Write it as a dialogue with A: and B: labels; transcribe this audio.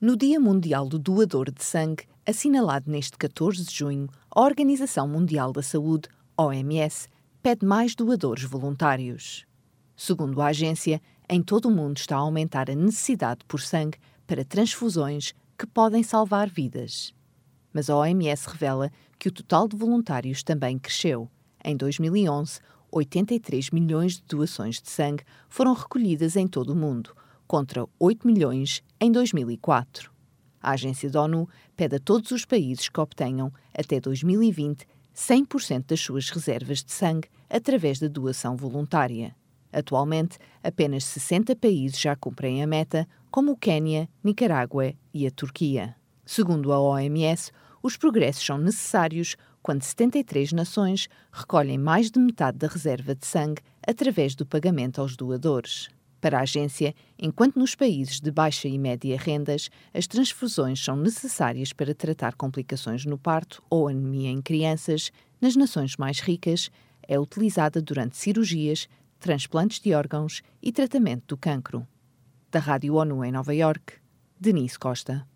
A: No Dia Mundial do Doador de Sangue, assinalado neste 14 de junho, a Organização Mundial da Saúde, OMS, pede mais doadores voluntários. Segundo a agência, em todo o mundo está a aumentar a necessidade por sangue para transfusões que podem salvar vidas. Mas a OMS revela que o total de voluntários também cresceu. Em 2011, 83 milhões de doações de sangue foram recolhidas em todo o mundo, contra 8 milhões em 2004. A agência da ONU pede a todos os países que obtenham, até 2020, 100% das suas reservas de sangue através da doação voluntária. Atualmente, apenas 60 países já cumprem a meta, como o Quênia, Nicarágua e a Turquia. Segundo a OMS, os progressos são necessários quando 73 nações recolhem mais de metade da reserva de sangue através do pagamento aos doadores. Para a agência, enquanto nos países de baixa e média rendas, as transfusões são necessárias para tratar complicações no parto ou anemia em crianças, nas nações mais ricas, é utilizada durante cirurgias, transplantes de órgãos e tratamento do cancro. Da Rádio ONU em Nova Iorque, Denise Costa.